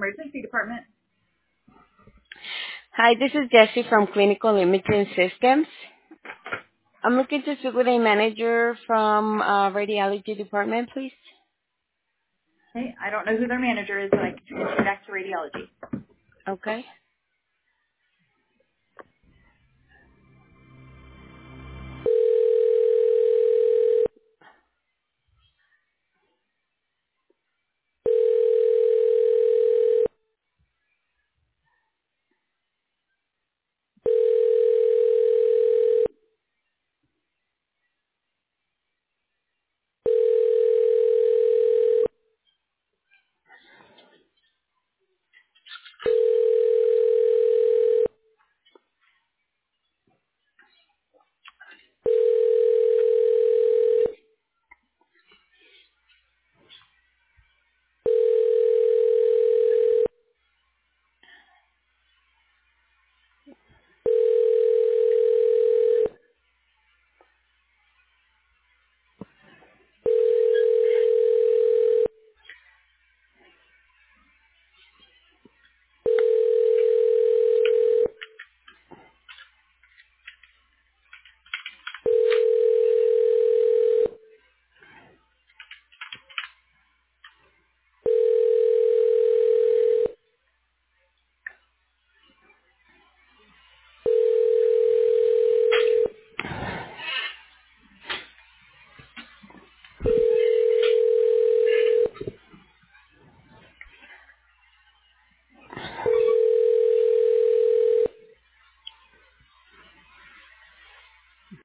Emergency Department. Hi, this is Jessie from Clinical Imaging Systems. I'm looking to speak with a manager from radiology department, please. Hey, I don't know who their manager is, but I can transfer you back to radiology. Okay.